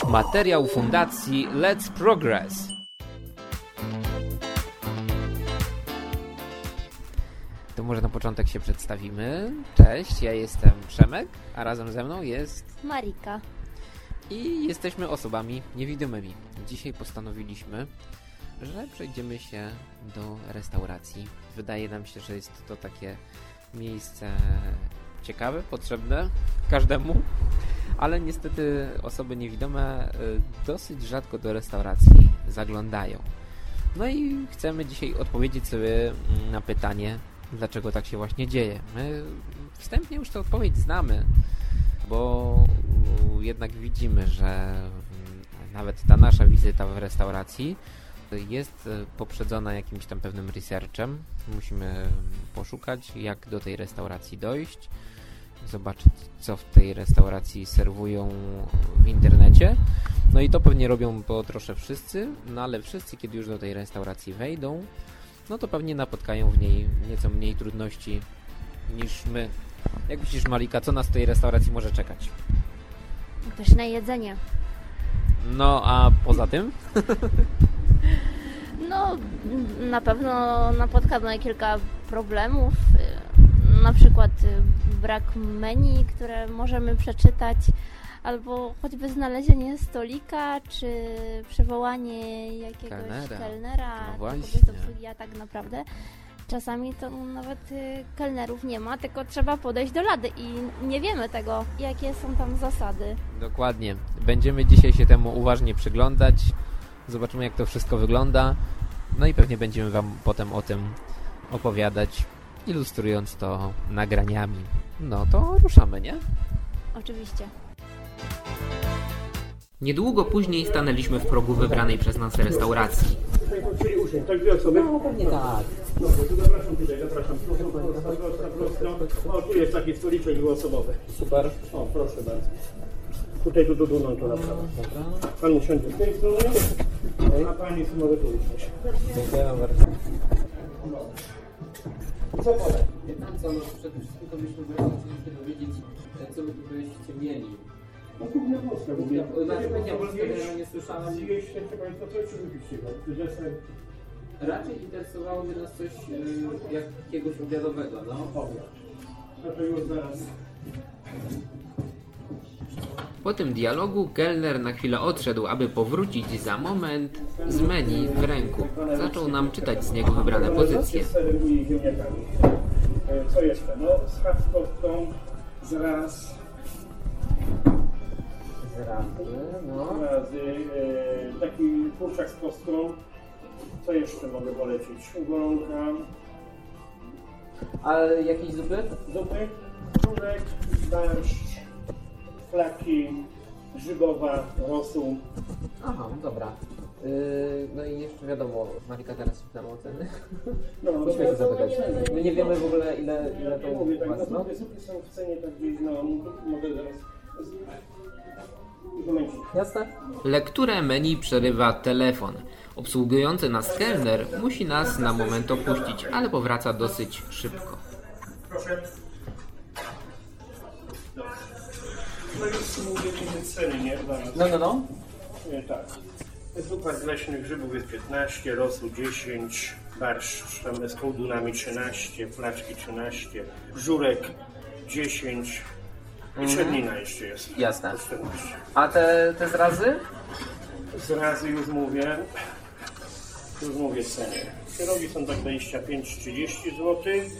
Materiał Fundacji Let's Progress. To może na początek się przedstawimy. Cześć, ja jestem Przemek, a razem ze mną jest Marika. I jesteśmy osobami niewidomymi. Dzisiaj postanowiliśmy, że przejdziemy się do restauracji. Wydaje nam się, że jest to takie miejsce ciekawe, potrzebne każdemu, ale niestety osoby niewidome dosyć rzadko do restauracji zaglądają. No i chcemy dzisiaj odpowiedzieć sobie na pytanie, dlaczego tak się właśnie dzieje. My wstępnie już tę odpowiedź znamy, bo jednak widzimy, że nawet ta nasza wizyta w restauracji jest poprzedzona jakimś tam pewnym researchem. Musimy poszukać, jak do tej restauracji dojść, zobaczyć, co w tej restauracji serwują w internecie. No i to pewnie robią po trosze wszyscy, no ale wszyscy, kiedy już do tej restauracji wejdą, no to pewnie napotkają w niej nieco mniej trudności niż my. Jak myślisz, Marika, co nas w tej restauracji może czekać? Pyszne jedzenie. No, a poza tym? No, na pewno napotkamy kilka problemów. Na przykład brak menu, które możemy przeczytać, albo choćby znalezienie stolika, czy przywołanie jakiegoś kelnera, no czy kogoś do obsługi, a tak naprawdę czasami to nawet kelnerów nie ma, tylko trzeba podejść do lady i nie wiemy tego, jakie są tam zasady. Dokładnie. Będziemy dzisiaj się temu uważnie przyglądać, zobaczymy, jak to wszystko wygląda, no i pewnie będziemy Wam potem o tym opowiadać, ilustrując to nagraniami. No to ruszamy, nie? Oczywiście. Niedługo później stanęliśmy w progu wybranej przez nas restauracji. Czyli usiąść, tak dwie osoby? No pewnie tak. Dobrze, to zapraszam tutaj, zapraszam. Prosto. O, tu jest taki stoliczek dwuosobowy. Super. O, proszę bardzo. Tutaj, tu, no to na prawo. Pan usiądzie z tej strony, a pani może tu usiąść. Dziękuję bardzo. Co podać? Co, no przede wszystkim to byśmy chcieli się dowiedzieć, co wy tu byście mieli. No kuchnia polska. Kuchnia polska, ja nie słyszałem. Zjeść się, to co czy wypiście? Deser? Raczej interesowałoby nas coś jakiegoś obiadowego, no. Obiad. No to już zaraz. Po tym dialogu kelner na chwilę odszedł, aby powrócić za moment z menu w ręku. Zaczął nam czytać z niego wybrane pozycje. Z serem i ziemniakami. Co jeszcze? No, z haftkowką, zraz. Zrazy, taki kurczak z kostką. Co jeszcze mogę polecić? Golonka. A jakieś zupy? Zupy, żurek, barszcz, flaki, grzybowa, rosół. Aha, dobra. No i jeszcze wiadomo, Marika teraz nam oceny. No, musimy się zapytać. My nie wiemy w ogóle ile to mówię, tak, was, no? zupy są w cenie tak gdzieś, no, mogę zaraz... Jasne. Lekturę menu przerywa telefon. Obsługujący nas kelner musi nas na moment opuścić, ale powraca dosyć szybko. Proszę. No już mówię ceny, nie? No. Tak. Zupa z leśnych grzybów jest 15, rosół 10, barszcz tam z kołdunami 13, flaczki 13, żurek 10 i trzednina jeszcze jest. Jasne. 14. A te zrazy? Zrazy już mówię cenie. Pierogi są tak 25-30 zł.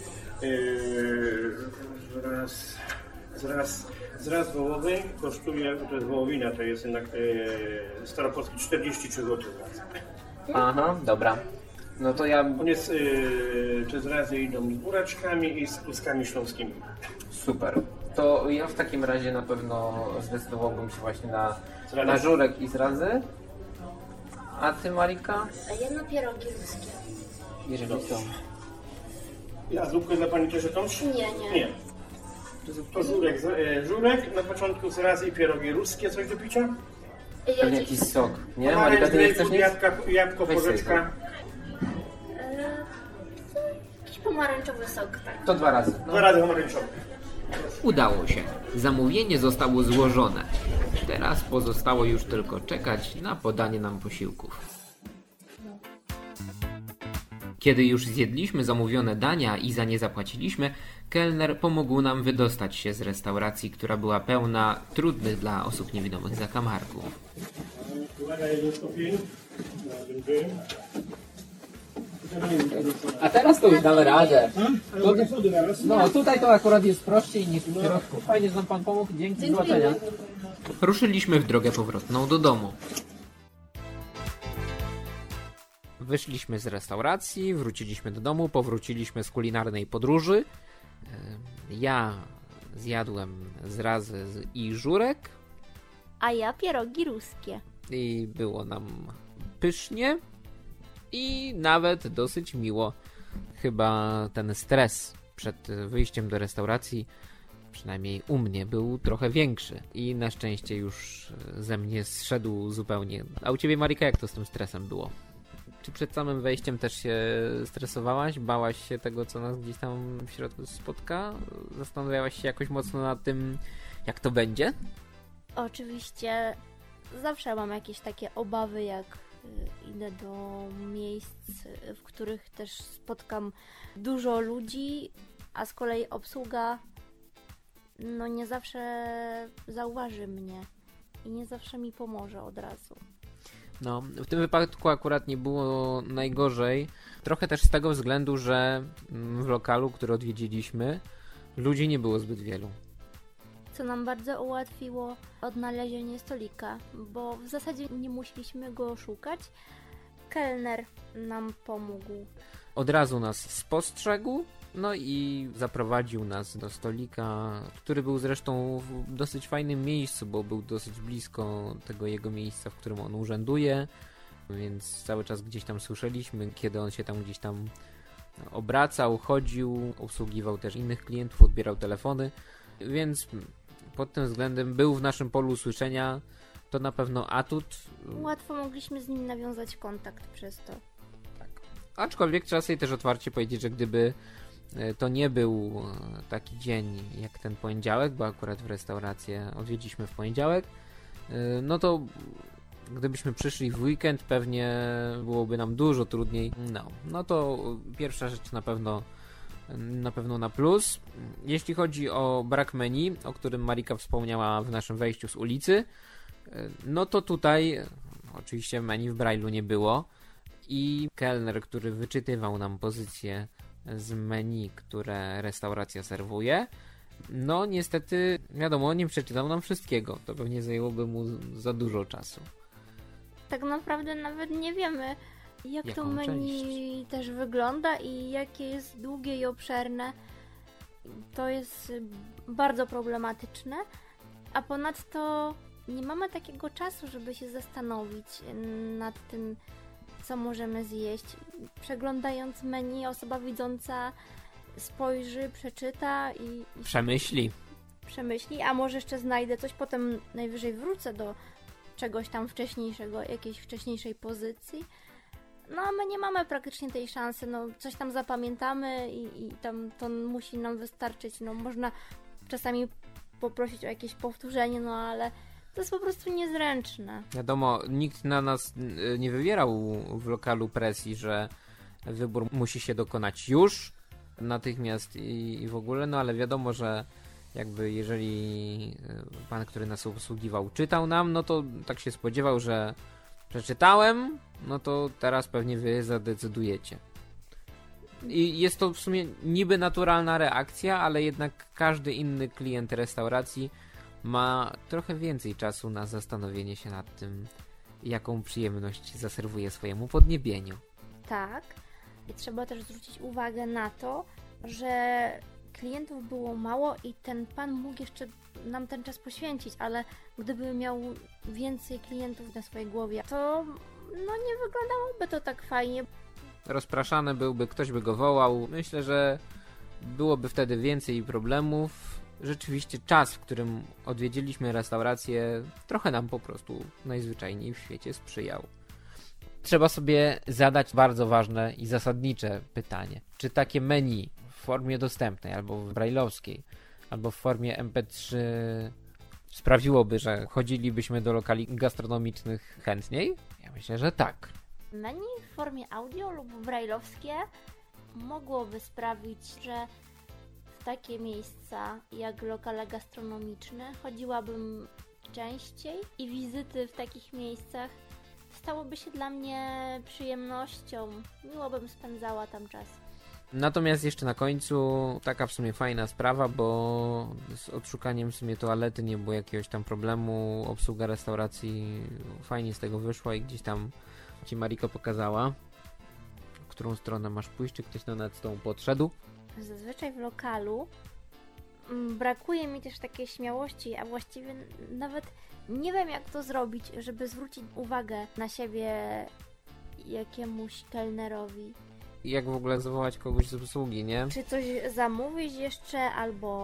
Zraz wołowy kosztuje, to jest wołowina, to jest jednak staropolski 43 zł. Aha, dobra. No to ja... On jest, te zrazy idą z buraczkami i z kluskami śląskimi. Super. To ja w takim razie na pewno zdecydowałbym się właśnie na żurek i zrazy. A ty, Marika? A ja na pierogi ruskie. Jeżeli są. A zupkę dla pani też jakąś? Nie. To żurek, na początku zrazy i pierogi ruskie, coś do picia? Pewnie jakiś sok, nie? Marika, ty nie chcesz nic? Jabłko, porzeczka. Jakiś pomarańczowy sok, tak. To 2 razy. 2 razy pomarańczowy. Udało się. Zamówienie zostało złożone. Teraz pozostało już tylko czekać na podanie nam posiłków. Kiedy już zjedliśmy zamówione dania i za nie zapłaciliśmy, kelner pomógł nam wydostać się z restauracji, która była pełna trudnych dla osób niewidomych zakamarków. Uwaga, 1 stopień. A teraz to już damy radę. No, tutaj to akurat jest prościej niż w środku. Fajnie, że nam pan pomógł. Dzięki, do zobaczenia. Ruszyliśmy w drogę powrotną do domu. Wyszliśmy z restauracji, wróciliśmy do domu, powróciliśmy z kulinarnej podróży. Ja zjadłem zrazy i żurek A ja pierogi ruskie. i było nam pysznie i nawet dosyć miło. Chyba ten stres przed wyjściem do restauracji, przynajmniej u mnie, był trochę większy i na szczęście już ze mnie zszedł zupełnie. A u ciebie, Marika, jak to z tym stresem było? Czy przed samym wejściem też się stresowałaś? Bałaś się tego, co nas gdzieś tam w środku spotka? Zastanawiałaś się jakoś mocno nad tym, jak to będzie? Oczywiście zawsze mam jakieś takie obawy, jak idę do miejsc, w których też spotkam dużo ludzi, a z kolei obsługa no nie zawsze zauważy mnie i nie zawsze mi pomoże od razu. No, w tym wypadku akurat nie było najgorzej. Trochę też z tego względu, że w lokalu, który odwiedziliśmy, ludzi nie było zbyt wielu. Co nam bardzo ułatwiło odnalezienie stolika, bo w zasadzie nie musieliśmy go szukać. Kelner nam pomógł. Od razu nas spostrzegł, no i zaprowadził nas do stolika, który był zresztą w dosyć fajnym miejscu, bo był dosyć blisko tego jego miejsca, w którym on urzęduje, więc cały czas gdzieś tam słyszeliśmy, kiedy on się tam gdzieś tam obracał, chodził, obsługiwał też innych klientów, odbierał telefony, więc pod tym względem był w naszym polu słyszenia. To na pewno atut. Łatwo mogliśmy z nim nawiązać kontakt przez to. Tak. Aczkolwiek trzeba sobie też otwarcie powiedzieć, że gdyby to nie był taki dzień jak ten poniedziałek, bo akurat w restaurację odwiedziliśmy w poniedziałek, no to gdybyśmy przyszli w weekend, pewnie byłoby nam dużo trudniej. No to pierwsza rzecz na pewno na plus. Jeśli chodzi o brak menu, o którym Marika wspomniała w naszym wejściu z ulicy, no to tutaj oczywiście menu w Braille'u nie było i kelner, który wyczytywał nam pozycję z menu, które restauracja serwuje, no niestety, wiadomo, nie przeczytał nam wszystkiego. To pewnie zajęłoby mu za dużo czasu. Tak naprawdę nawet nie wiemy, jak to menu też wygląda i jakie jest długie i obszerne. To jest bardzo problematyczne, a ponadto nie mamy takiego czasu, żeby się zastanowić nad tym, co możemy zjeść. Przeglądając menu, osoba widząca spojrzy, przeczyta i przemyśli, a może jeszcze znajdę coś, potem najwyżej wrócę do czegoś tam wcześniejszego, jakiejś wcześniejszej pozycji. No a my nie mamy praktycznie tej szansy, no coś tam zapamiętamy i tam to musi nam wystarczyć, no można czasami poprosić o jakieś powtórzenie, no ale to jest po prostu niezręczne. Wiadomo, nikt na nas nie wywierał w lokalu presji, że wybór musi się dokonać już, natychmiast i w ogóle, no ale wiadomo, że jakby jeżeli pan, który nas obsługiwał, czytał nam, no to tak się spodziewał, że przeczytałem, no to teraz pewnie wy zadecydujecie. I jest to w sumie niby naturalna reakcja, ale jednak każdy inny klient restauracji ma trochę więcej czasu na zastanowienie się nad tym, jaką przyjemność zaserwuje swojemu podniebieniu. Tak. I trzeba też zwrócić uwagę na to, że klientów było mało i ten pan mógł jeszcze nam ten czas poświęcić, ale gdyby miał więcej klientów na swojej głowie, to no nie wyglądałoby to tak fajnie. Rozpraszany byłby, ktoś by go wołał. Myślę, że byłoby wtedy więcej problemów. Rzeczywiście czas, w którym odwiedziliśmy restaurację, trochę nam po prostu najzwyczajniej w świecie sprzyjał. Trzeba sobie zadać bardzo ważne i zasadnicze pytanie. Czy takie menu w formie dostępnej, albo w brailleowskiej, albo w formie MP3 sprawiłoby, że chodzilibyśmy do lokali gastronomicznych chętniej? Ja myślę, że tak. Menu w formie audio lub brajlowskie mogłoby sprawić, że w takie miejsca jak lokale gastronomiczne chodziłabym częściej i wizyty w takich miejscach stałoby się dla mnie przyjemnością. Miło bym spędzała tam czas. Natomiast jeszcze na końcu taka w sumie fajna sprawa, bo z odszukaniem w sumie toalety nie było jakiegoś tam problemu. Obsługa restauracji fajnie z tego wyszła i gdzieś tam ci Mariko pokazała, w którą stronę masz pójść, czy ktoś nawet z tą podszedł. Zazwyczaj w lokalu brakuje mi też takiej śmiałości, a właściwie nawet nie wiem, jak to zrobić, żeby zwrócić uwagę na siebie jakiemuś kelnerowi. Jak w ogóle zawołać kogoś z obsługi, nie? Czy coś zamówić jeszcze, albo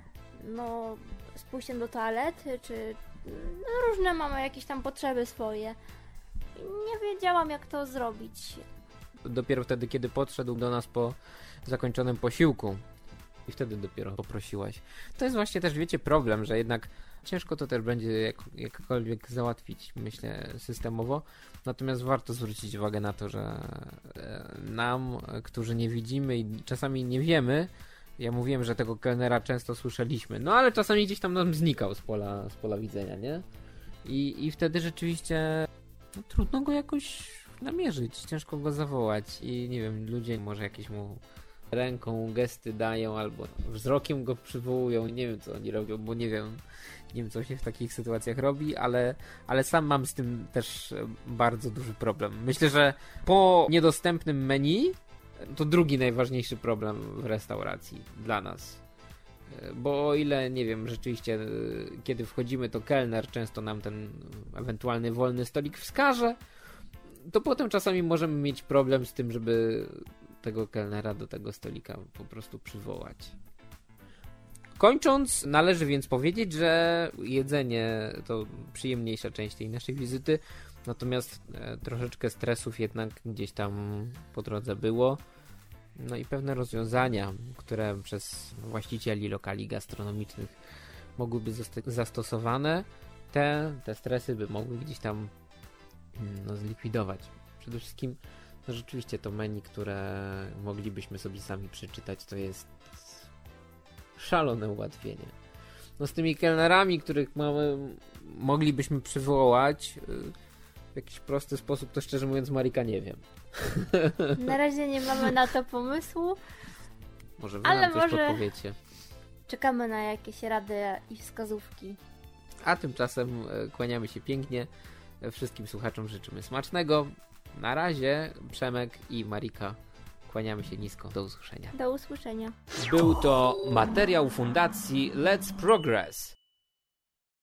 z pójściem do toalety, czy różne mamy jakieś tam potrzeby swoje. Nie wiedziałam, jak to zrobić. Dopiero wtedy, kiedy podszedł do nas po zakończonym posiłku i wtedy dopiero poprosiłaś. To jest właśnie też, wiecie, problem, że jednak ciężko to też będzie jakkolwiek załatwić, myślę, systemowo. Natomiast warto zwrócić uwagę na to, że nam, którzy nie widzimy i czasami nie wiemy, ja mówiłem, że tego kelnera często słyszeliśmy, no ale czasami gdzieś tam nam znikał z pola widzenia, nie? I wtedy rzeczywiście trudno go jakoś namierzyć, ciężko go zawołać i nie wiem, ludzie może jakieś mu ręką gesty dają albo wzrokiem go przywołują, nie wiem, co oni robią, bo nie wiem, co się w takich sytuacjach robi, ale sam mam z tym też bardzo duży problem. Myślę, że po niedostępnym menu to drugi najważniejszy problem w restauracji dla nas. Bo o ile, nie wiem, rzeczywiście kiedy wchodzimy, to kelner często nam ten ewentualny wolny stolik wskaże, to potem czasami możemy mieć problem z tym, żeby tego kelnera do tego stolika po prostu przywołać. Kończąc, należy więc powiedzieć, że jedzenie to przyjemniejsza część tej naszej wizyty, natomiast troszeczkę stresów jednak gdzieś tam po drodze było. No i pewne rozwiązania, które przez właścicieli lokali gastronomicznych mogłyby zostać zastosowane, te stresy by mogły gdzieś tam zlikwidować. Przede wszystkim rzeczywiście to menu, które moglibyśmy sobie sami przeczytać, to jest szalone ułatwienie. No z tymi kelnerami, których moglibyśmy przywołać w jakiś prosty sposób, to szczerze mówiąc, Marika, nie wiem. Na razie nie mamy na to pomysłu. Może wy nam coś podpowiecie. Czekamy na jakieś rady i wskazówki. A tymczasem kłaniamy się pięknie. Wszystkim słuchaczom życzymy smacznego. Na razie Przemek i Marika kłaniamy się nisko. Do usłyszenia. Do usłyszenia. Był to materiał Fundacji Let's Progress.